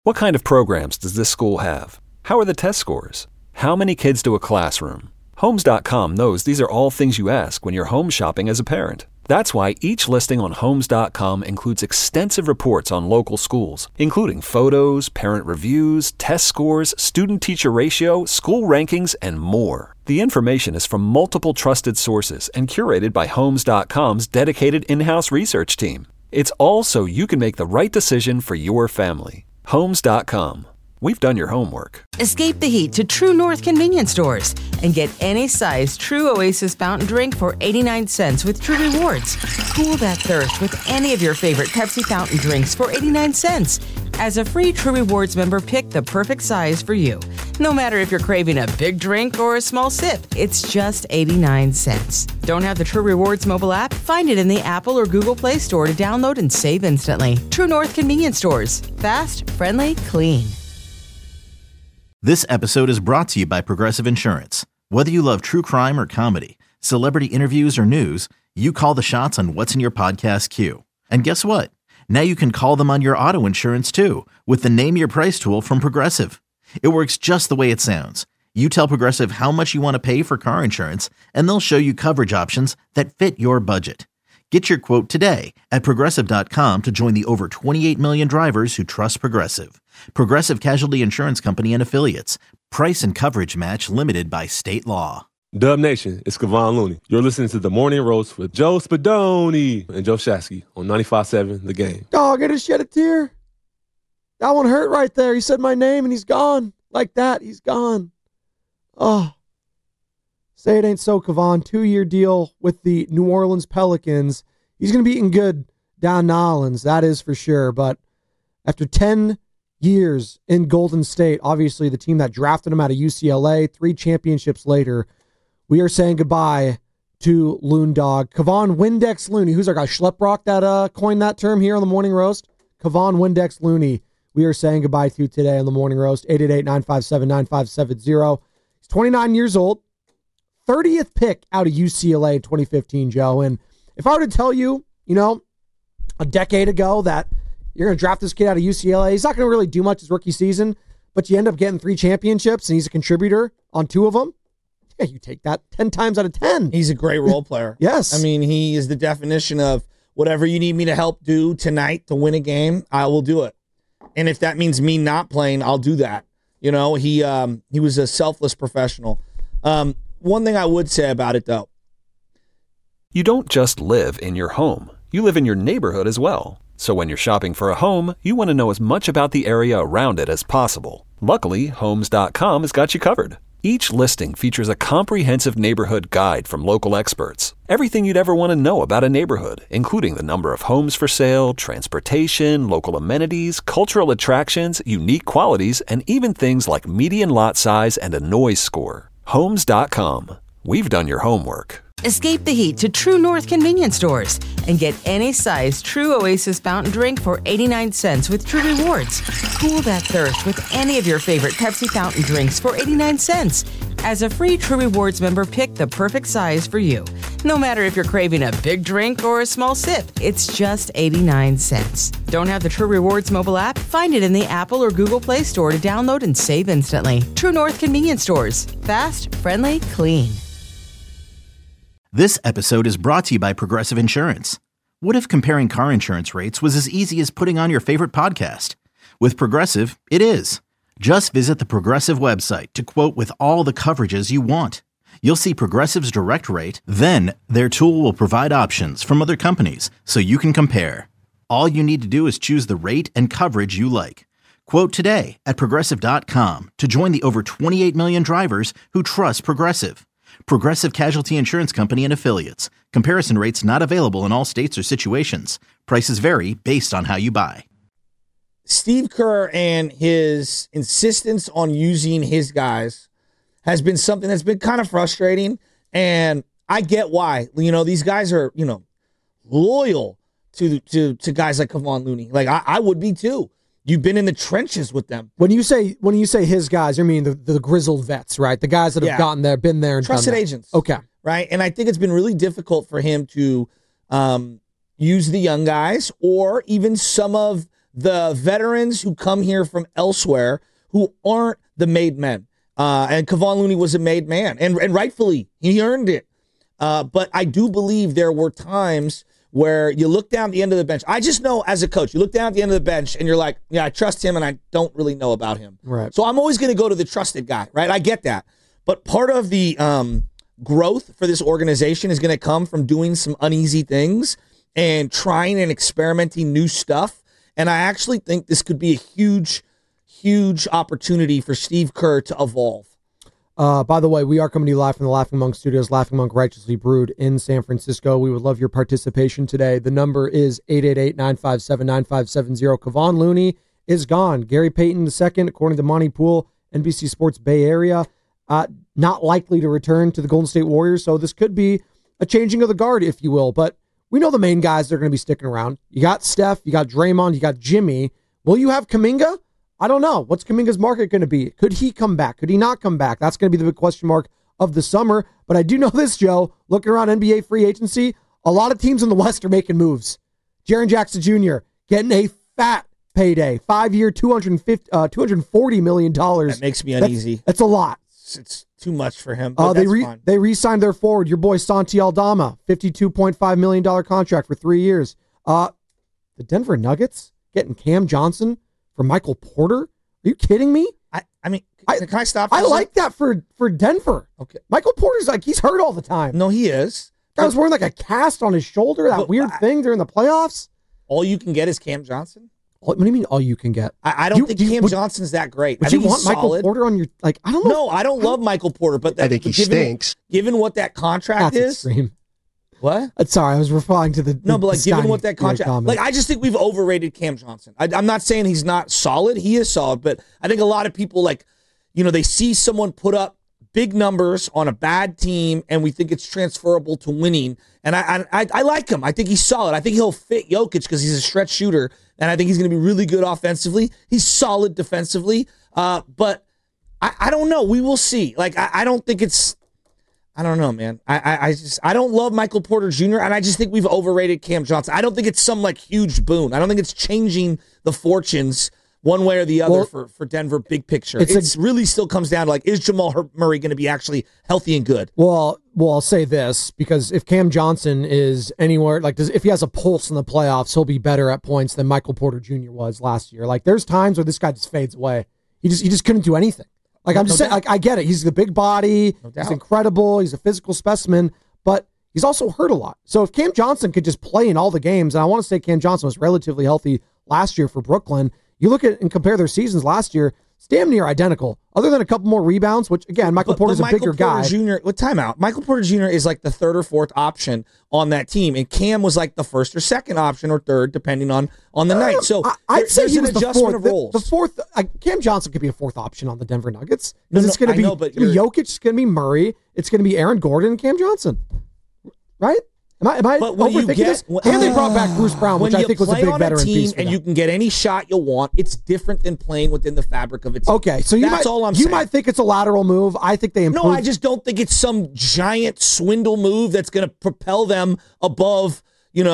What kind of programs does this school have? How are the test scores? How many kids do a classroom? Homes.com knows these are all things you ask when you're home shopping as a parent. That's why each listing on Homes.com includes extensive reports on local schools, including photos, parent reviews, test scores, student-teacher ratio, school rankings, and more. The information is from multiple trusted sources and curated by Homes.com's dedicated in-house research team. It's all so you can make the right decision for your family. Homes.com. We've done your homework. Escape the heat to True North convenience stores and get any size True Oasis fountain drink for 89 cents with True Rewards. Cool that thirst with any of your favorite Pepsi fountain drinks for 89 cents. As a free True Rewards member, pick the perfect size for you. No matter if you're craving a big drink or a small sip, it's just 89 cents. Don't have the True Rewards mobile app? Find it in the Apple or Google Play Store to download and save instantly. True North convenience stores. Fast, friendly, clean. This episode is brought to you by Progressive Insurance. Whether you love true crime or comedy, celebrity interviews or news, you call the shots on what's in your podcast queue. And guess what? Now you can call them on your auto insurance too with the Name Your Price tool from Progressive. It works just the way it sounds. You tell Progressive how much you want to pay for car insurance, and they'll show you coverage options that fit your budget. Get your quote today at Progressive.com to join the over 28 million drivers who trust Progressive. Progressive Casualty Insurance Company and Affiliates. Price and coverage match limited by state law. Dub Nation, it's Kevon Looney. You're listening to The Morning Roast with Joe Spadoni and Joe Shasky on 95.7 The Game. Dog, I just shed a tear. That one hurt right there. He said my name and he's gone. Like that, he's gone. Oh. Say it ain't so, Kevon. 2-year deal with the New Orleans Pelicans. He's going to be eating good down in Orleans, that is for sure. But after 10 years in Golden State, obviously the team that drafted him out of UCLA, 3 championships later, we are saying goodbye to Loon Dog. Kevon Windex Looney. Who's our guy? Schleprock that coined that term here on the Morning Roast? Kevon Windex Looney. We are saying goodbye to today on the Morning Roast. 888-957-9570. He's 29 years old. 30th pick out of UCLA in 2015, Joe. And if I were to tell you, a decade ago that you're going to draft this kid out of UCLA, he's not going to really do much his rookie season, but you end up getting 3 championships and he's a contributor on 2 of them. Yeah, you take that 10 times out of 10. He's a great role player. Yes. I mean, he is the definition of whatever you need me to help do tonight to win a game, I will do it. And if that means me not playing, I'll do that. He was a selfless professional. One thing I would say about it, though. You don't just live in your home. You live in your neighborhood as well. So when you're shopping for a home, you want to know as much about the area around it as possible. Luckily, Homes.com has got you covered. Each listing features a comprehensive neighborhood guide from local experts. Everything you'd ever want to know about a neighborhood, including the number of homes for sale, transportation, local amenities, cultural attractions, unique qualities, and even things like median lot size and a noise score. Homes.com. We've done your homework. Escape the heat to True North convenience stores and get any size True Oasis fountain drink for 89 cents with True Rewards. Cool that thirst with any of your favorite Pepsi fountain drinks for 89 cents. As a free True Rewards member, pick the perfect size for you. No matter if you're craving a big drink or a small sip, it's just 89 cents. Don't have the True Rewards mobile app? Find it in the Apple or Google Play Store to download and save instantly. True North convenience stores. Fast, friendly, clean. This episode is brought to you by Progressive Insurance. What if comparing car insurance rates was as easy as putting on your favorite podcast? With Progressive, it is. Just visit the Progressive website to quote with all the coverages you want. You'll see Progressive's direct rate, then their tool will provide options from other companies so you can compare. All you need to do is choose the rate and coverage you like. Quote today at Progressive.com to join the over 28 million drivers who trust Progressive. Progressive Casualty Insurance Company and Affiliates. Comparison rates not available in all states or situations. Prices vary based on how you buy. Steve Kerr and his insistence on using his guys has been something that's been kind of frustrating, and I get why. These guys are, loyal to guys like Kevon Looney. Like I would be too. You've been in the trenches with them. When you say his guys, you mean the grizzled vets, right? The guys that have gotten there, been there, and trusted done that. agents. Okay, right. And I think it's been really difficult for him to use the young guys or even some of the veterans who come here from elsewhere who aren't the made men. And Kevon Looney was a made man, and rightfully, he earned it. But I do believe there were times where you look down at the end of the bench. I just know as a coach, you look down at the end of the bench and you're like, yeah, I trust him and I don't really know about him. Right. So I'm always going to go to the trusted guy, right? I get that. But part of the growth for this organization is going to come from doing some uneasy things and trying and experimenting new stuff. And I actually think this could be a huge, huge opportunity for Steve Kerr to evolve. By the way, we are coming to you live from the Laughing Monk Studios, Laughing Monk Righteously Brewed in San Francisco. We would love your participation today. The number is 888-957-9570. Kevon Looney is gone. Gary Payton II, according to Monty Poole, NBC Sports Bay Area, not likely to return to the Golden State Warriors. So this could be a changing of the guard, if you will. But we know the main guys that are going to be sticking around. You got Steph, you got Draymond, you got Jimmy. Will you have Kuminga? I don't know. What's Kuminga's market going to be? Could he come back? Could he not come back? That's going to be the big question mark of the summer. But I do know this, Joe. Looking around NBA free agency, a lot of teams in the West are making moves. Jaren Jackson Jr. getting a fat payday. 5-year, $240 million. That makes me uneasy. That's a lot. It's too much for him. But fine. They re-signed their forward, your boy Santi Aldama, $52.5 million contract for 3 years. The Denver Nuggets getting Cam Johnson for Michael Porter? Are you kidding me? I mean, can I stop? I like that for Denver. Okay. Michael Porter's like, he's hurt all the time. No, he is. Guy was wearing like a cast on his shoulder, that weird thing during the playoffs. All you can get is Cam Johnson? What do you mean all you can get? I don't think Cam Johnson's that great. Would I think you want Michael Porter on your, like, I don't know. No, I don't love Michael Porter, but I think he stinks. Given what that contract That's is. Extreme. What? Sorry, I was referring to the No, but like the given what that contract, like I just think we've overrated Cam Johnson. I'm not saying he's not solid; he is solid, but I think a lot of people they see someone put up big numbers on a bad team, and we think it's transferable to winning. And I like him. I think he's solid. I think he'll fit Jokic because he's a stretch shooter, and I think he's going to be really good offensively. He's solid defensively, but I don't know. We will see. Like I don't think it's. I don't know, man. I don't love Michael Porter Jr., and I just think we've overrated Cam Johnson. I don't think it's some huge boon. I don't think it's changing the fortunes one way or the other for Denver big picture. It really still comes down to is Jamal Murray going to be actually healthy and good? Well, I'll say this, because if Cam Johnson is anywhere, if he has a pulse in the playoffs, he'll be better at points than Michael Porter Jr. was last year. There's times where this guy just fades away. He just couldn't do anything. I'm just saying, I get it. He's the big body. He's incredible. He's a physical specimen, but he's also hurt a lot. So if Cam Johnson could just play in all the games, and I want to say Cam Johnson was relatively healthy last year for Brooklyn, you look at and compare their seasons last year, it's damn near identical, other than a couple more rebounds, which, again, Michael Porter's a bigger guy. Timeout. Michael Porter Jr. is the third or fourth option on that team, and Cam was the first or second option or third, depending on the night. So I'd say he was an adjustment of roles. The fourth, Cam Johnson could be a fourth option on the Denver Nuggets. Because it's going to be Jokic, it's going to be Murray, it's going to be Aaron Gordon and Cam Johnson. Right? Am I overthinking this? And they brought back Bruce Brown, which I think was a big veteran piece. And you can get any shot you want. It's different than playing within the fabric of a team. Okay, so that's all I'm saying. You might think it's a lateral move. I think they improved. No, I just don't think it's some giant swindle move that's going to propel them above,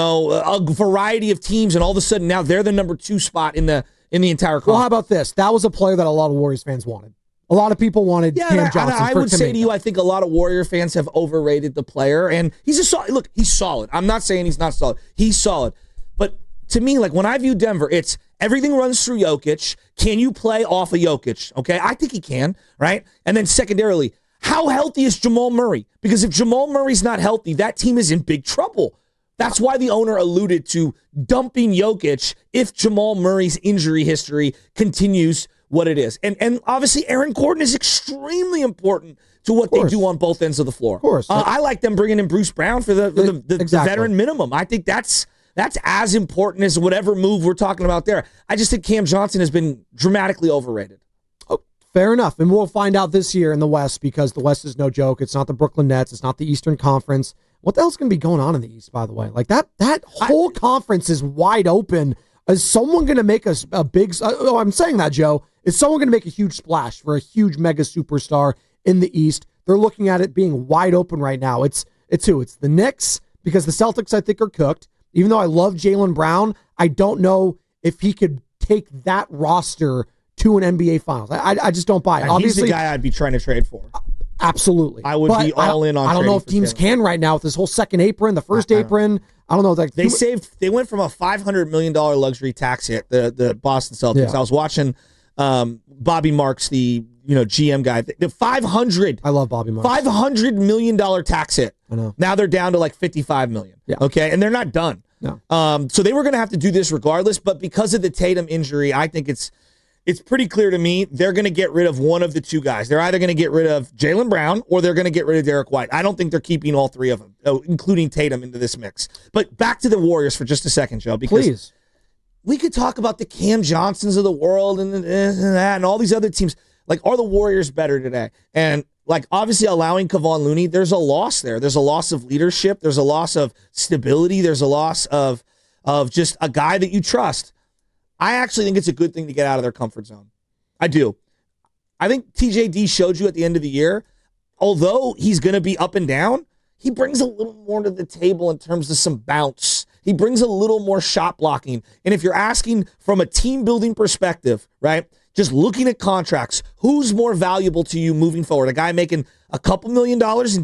a variety of teams, and all of a sudden now they're the number 2 spot in the entire conference. Well, how about this? That was a player that a lot of Warriors fans wanted. A lot of people wanted Cam Johnson. I would say to you, I think a lot of Warrior fans have overrated the player, and he's he's solid. I'm not saying he's not solid. He's solid. But to me, when I view Denver, it's everything runs through Jokic. Can you play off of Jokic? Okay, I think he can, right? And then secondarily, how healthy is Jamal Murray? Because if Jamal Murray's not healthy, that team is in big trouble. That's why the owner alluded to dumping Jokic if Jamal Murray's injury history continues what it is. And obviously Aaron Gordon is extremely important to what they do on both ends of the floor. Of course. I like them bringing in Bruce Brown for the veteran minimum. I think that's as important as whatever move we're talking about there. I just think Cam Johnson has been dramatically overrated. Oh, fair enough. And we'll find out this year in the West, because the West is no joke. It's not the Brooklyn Nets. It's not the Eastern Conference. What the hell's going to be going on in the East, by the way? That whole conference is wide open. Is someone going to make a big... I'm saying that, Joe. Is someone going to make a huge splash for a huge mega superstar in the East? They're looking at it being wide open right now. It's who? It's the Knicks, because the Celtics, I think, are cooked. Even though I love Jaylen Brown, I don't know if he could take that roster to an NBA Finals. I just don't buy it. Obviously, he's the guy I'd be trying to trade for. Absolutely. I would be all in on. I don't know if teams can right now with this whole second apron, the first apron. I don't know. They went from a $500 million luxury tax hit, the Boston Celtics. Yeah. I was watching Bobby Marks, the GM guy. The 500. I love Bobby Marks. $500 million tax hit. I know. Now they're down to like $55 million. Yeah. Okay, and they're not done. No. So they were going to have to do this regardless, but because of the Tatum injury, I think it's pretty clear to me they're going to get rid of one of the two guys. They're either going to get rid of Jaylen Brown or they're going to get rid of Derek White. I don't think they're keeping all three of them, including Tatum, into this mix. But back to the Warriors for just a second, Joe, because please. We could talk about the Cam Johnsons of the world and that and all these other teams. Like, are the Warriors better today? And, like, obviously allowing Kevon Looney, there's a loss there. There's a loss of leadership. There's a loss of stability. There's a loss of just a guy that you trust. I actually think it's a good thing to get out of their comfort zone. I do. I think TJD showed you at the end of the year, although he's going to be up and down, he brings a little more to the table in terms of some bounce. He brings a little more shot blocking. And if you're asking from a team building perspective, right, just looking at contracts, who's more valuable to you moving forward? A guy making a couple $1 million in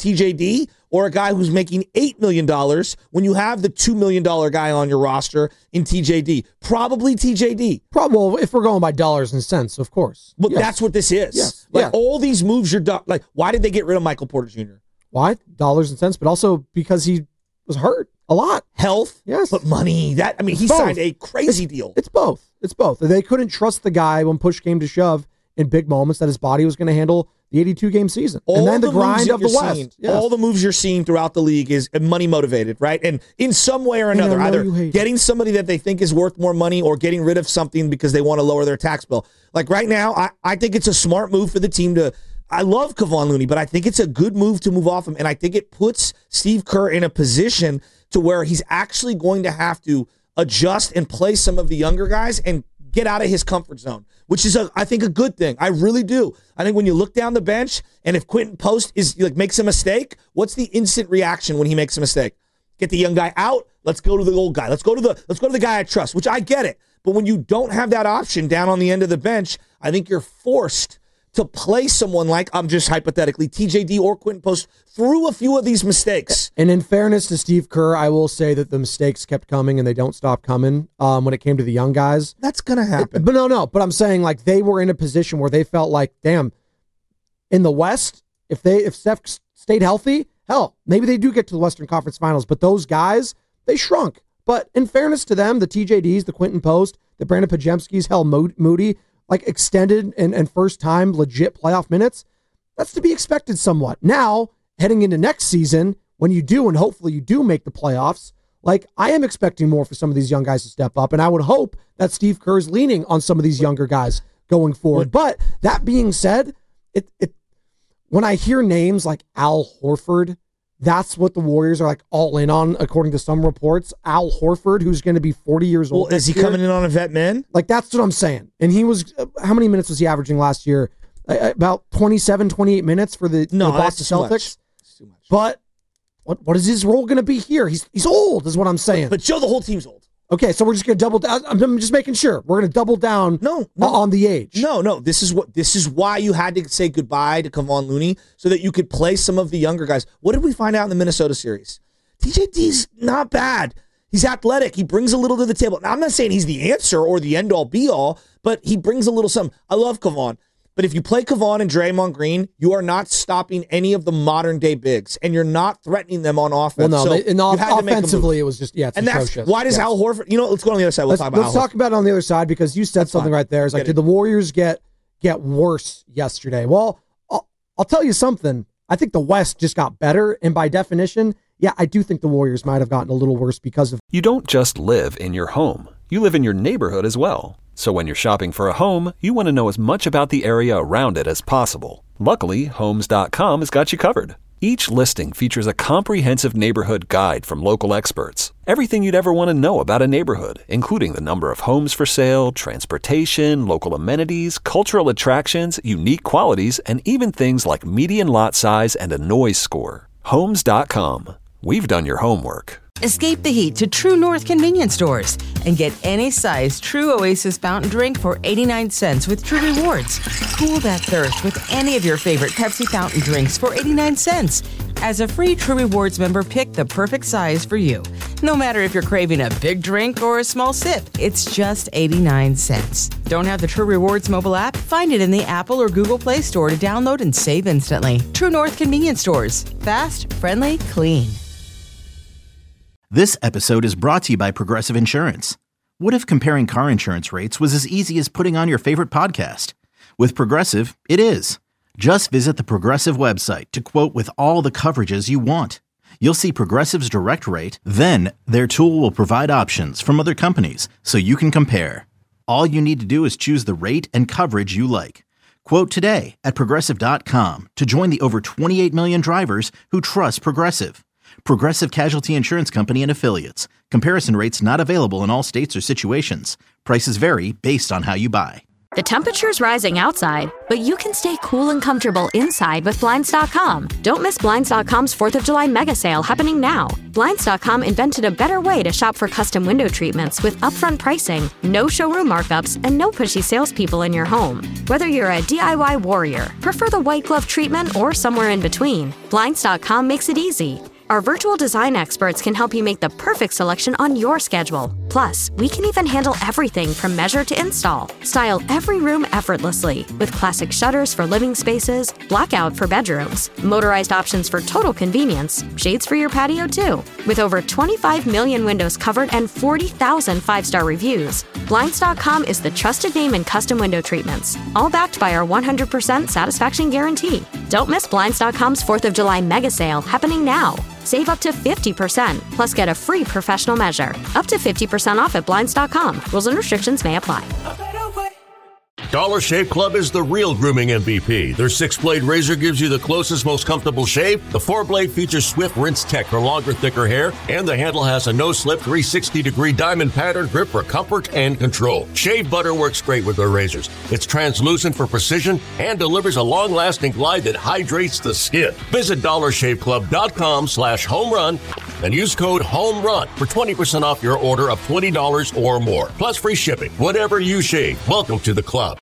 TJD or a guy who's making $8 million when you have the $2 million guy on your roster in TJD? Probably TJD. Well, if we're going by dollars and cents, of course. But that's what this is. Yes. Like, all these moves you're done. Like, why did they get rid of Michael Porter Jr.? Why? Dollars and cents, but also because he was hurt a lot. Health, yes. But money. He signed a crazy deal. It's both. They couldn't trust the guy when push came to shove in big moments that his body was going to handle the 82-game season. And then the grind of the West. Yes. All the moves you're seeing throughout the league is money motivated, right? And in some way or another, either getting somebody that they think is worth more money or getting rid of something because they want to lower their tax bill. Like right now, I think it's a smart move for the team to. I love Kevon Looney, but I think it's a good move to move off him, and I think it puts Steve Kerr in a position to where he's actually going to have to adjust and play some of the younger guys and get out of his comfort zone, which is, I think, a good thing. I really do. I think when you look down the bench, and if Quentin Post makes a mistake, what's the instant reaction when he makes a mistake? Get the young guy out. Let's go to the old guy. Let's go to the guy I trust, which I get it. But when you don't have that option down on the end of the bench, I think you're forced to play someone like, I'm just hypothetically, TJD or Quentin Post through a few of these mistakes. And in fairness to Steve Kerr, I will say that the mistakes kept coming and they don't stop coming when it came to the young guys. That's going to happen. But but I'm saying, like, they were in a position where they felt like, damn, in the West, if Steph stayed healthy, hell, maybe they do get to the Western Conference Finals. But those guys, they shrunk. But in fairness to them, the TJDs, the Quentin Post, the Brandon Pajemskis, hell, Moody, like extended and first time legit playoff minutes, that's to be expected somewhat. Now, heading into next season, when you do, and hopefully you do make the playoffs, like, I am expecting more for some of these young guys to step up, and I would hope that Steve Kerr is leaning on some of these younger guys going forward. But that being said, when I hear names like Al Horford, that's what the Warriors are like all in on, according to some reports. Al Horford, who's going to be 40 years old. Well, is he coming in on a vet min? Like, that's what I'm saying. And he was, how many minutes was he averaging last year? About 27, 28 minutes for the Boston Celtics. That's too much. But what is his role going to be here? He's old, is what I'm saying. But Joe, the whole team's old. Okay, so we're just going to double down. I'm just making sure. We're going to double down on the age. No. This is why you had to say goodbye to Kevon Looney so that you could play some of the younger guys. What did we find out in the Minnesota series? TJD's not bad. He's athletic. He brings a little to the table. Now, I'm not saying he's the answer or the end-all, be-all, but he brings a little something. I love Kevon. But if you play Kevon and Draymond Green, you are not stopping any of the modern-day bigs, and you're not threatening them on offense. Well, no, offensively, it was just, it's and atrocious. That's why does Al Horford, let's go on the other side. Let's talk about it on the other side, because you said something right there. It's like, did the Warriors get worse yesterday? Well, I'll tell you something. I think the West just got better, and by definition, I do think the Warriors might have gotten a little worse because of... You don't just live in your home. You live in your neighborhood as well. So when you're shopping for a home, you want to know as much about the area around it as possible. Luckily, Homes.com has got you covered. Each listing features a comprehensive neighborhood guide from local experts. Everything you'd ever want to know about a neighborhood, including the number of homes for sale, transportation, local amenities, cultural attractions, unique qualities, and even things like median lot size and a noise score. Homes.com. We've done your homework. Escape the heat to True North convenience stores and get any size True Oasis fountain drink for 89 cents with True Rewards. Cool that thirst with any of your favorite Pepsi fountain drinks for 89 cents. As a free True Rewards member, pick the perfect size for you. No matter if you're craving a big drink or a small sip, it's just 89 cents. Don't have the True Rewards mobile app? Find it in the Apple or Google Play Store to download and save instantly. True North convenience stores. Fast, friendly, clean. This episode is brought to you by Progressive Insurance. What if comparing car insurance rates was as easy as putting on your favorite podcast? With Progressive, it is. Just visit the Progressive website to quote with all the coverages you want. You'll see Progressive's direct rate, then their tool will provide options from other companies so you can compare. All you need to do is choose the rate and coverage you like. Quote today at Progressive.com to join the over 28 million drivers who trust Progressive. Progressive Casualty Insurance Company and Affiliates. Comparison rates not available in all states or situations. Prices vary based on how you buy. The temperature's rising outside, but you can stay cool and comfortable inside with Blinds.com. Don't miss Blinds.com's 4th of July mega sale happening now. Blinds.com invented a better way to shop for custom window treatments with upfront pricing, no showroom markups, and no pushy salespeople in your home. Whether you're a DIY warrior, prefer the white glove treatment, or somewhere in between, Blinds.com makes it easy. Our virtual design experts can help you make the perfect selection on your schedule. Plus, we can even handle everything from measure to install. Style every room effortlessly with classic shutters for living spaces, blackout for bedrooms, motorized options for total convenience, shades for your patio too. With over 25 million windows covered and 40,000 five-star reviews, Blinds.com is the trusted name in custom window treatments, all backed by our 100% satisfaction guarantee. Don't miss Blinds.com's 4th of July mega sale happening now. Save up to 50%, plus get a free professional measure. Up to 50% off at Blinds.com. Rules and restrictions may apply. Dollar Shave Club is the real grooming MVP. Their 6-blade razor gives you the closest, most comfortable shave. The 4-blade features swift rinse tech for longer, thicker hair. And the handle has a no-slip 360-degree diamond pattern grip for comfort and control. Shave butter works great with their razors. It's translucent for precision and delivers a long-lasting glide that hydrates the skin. Visit DollarShaveClub.com/homerun and use code HOMERUN for 20% off your order of $20 or more. Plus free shipping. Whatever you shave, welcome to the club.